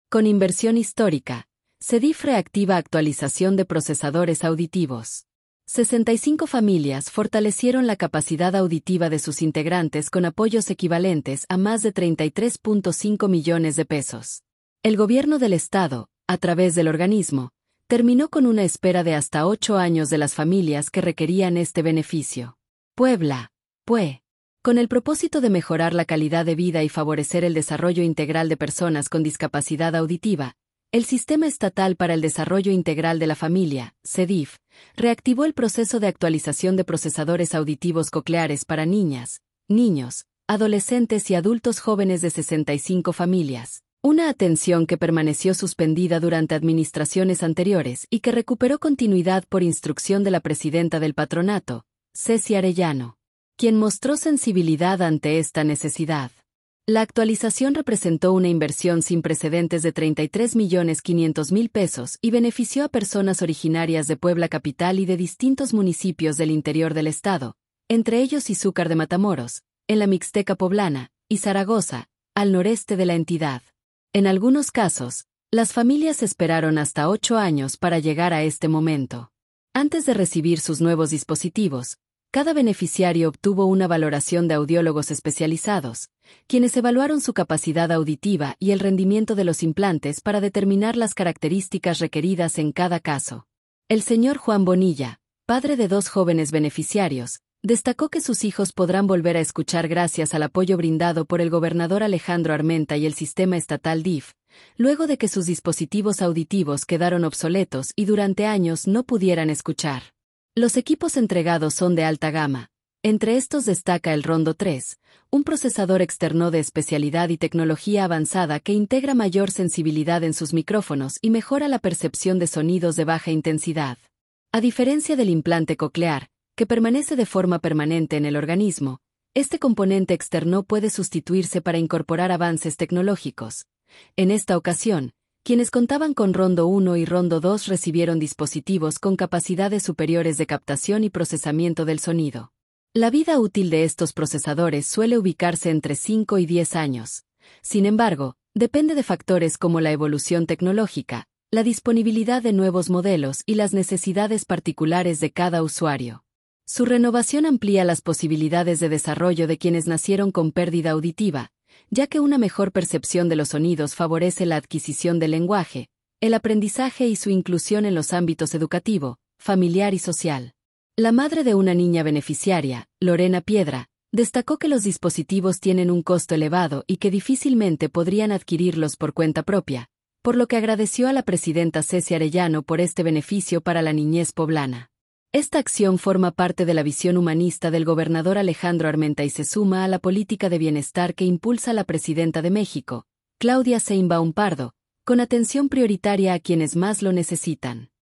Con inversión histórica, CEDIF reactiva actualización de procesadores auditivos. 65 familias fortalecieron la capacidad auditiva de sus integrantes con apoyos equivalentes a más de 33.5 millones de pesos. El gobierno del estado, a través del organismo, terminó con una espera de hasta 8 años de las familias que requerían este beneficio. Puebla, PUE. Con el propósito de mejorar la calidad de vida y favorecer el desarrollo integral de personas con discapacidad auditiva, el Sistema Estatal para el Desarrollo Integral de la Familia, CEDIF, reactivó el proceso de actualización de procesadores auditivos cocleares para niñas, niños, adolescentes y adultos jóvenes de 65 familias. Una atención que permaneció suspendida durante administraciones anteriores y que recuperó continuidad por instrucción de la presidenta del patronato, Ceci Arellano, quien mostró sensibilidad ante esta necesidad. La actualización representó una inversión sin precedentes de 33.500.000 pesos y benefició a personas originarias de Puebla capital y de distintos municipios del interior del estado, entre ellos Izúcar de Matamoros, en la Mixteca poblana, y Zaragoza, al noreste de la entidad. En algunos casos, las familias esperaron hasta 8 años para llegar a este momento. Antes de recibir sus nuevos dispositivos, cada beneficiario obtuvo una valoración de audiólogos especializados, quienes evaluaron su capacidad auditiva y el rendimiento de los implantes para determinar las características requeridas en cada caso. El señor Juan Bonilla, padre de 2 jóvenes beneficiarios, destacó que sus hijos podrán volver a escuchar gracias al apoyo brindado por el gobernador Alejandro Armenta y el sistema estatal DIF, luego de que sus dispositivos auditivos quedaron obsoletos y durante años no pudieran escuchar. Los equipos entregados son de alta gama. Entre estos destaca el Rondo 3, un procesador externo de especialidad y tecnología avanzada que integra mayor sensibilidad en sus micrófonos y mejora la percepción de sonidos de baja intensidad. A diferencia del implante coclear, que permanece de forma permanente en el organismo, este componente externo puede sustituirse para incorporar avances tecnológicos. En esta ocasión, quienes contaban con Rondo 1 y Rondo 2 recibieron dispositivos con capacidades superiores de captación y procesamiento del sonido. La vida útil de estos procesadores suele ubicarse entre 5 y 10 años. Sin embargo, depende de factores como la evolución tecnológica, la disponibilidad de nuevos modelos y las necesidades particulares de cada usuario. Su renovación amplía las posibilidades de desarrollo de quienes nacieron con pérdida auditiva, ya que una mejor percepción de los sonidos favorece la adquisición del lenguaje, el aprendizaje y su inclusión en los ámbitos educativo, familiar y social. La madre de una niña beneficiaria, Lorena Piedra, destacó que los dispositivos tienen un costo elevado y que difícilmente podrían adquirirlos por cuenta propia, por lo que agradeció a la presidenta Ceci Arellano por este beneficio para la niñez poblana. Esta acción forma parte de la visión humanista del gobernador Alejandro Armenta y se suma a la política de bienestar que impulsa la presidenta de México, Claudia Sheinbaum Pardo, con atención prioritaria a quienes más lo necesitan.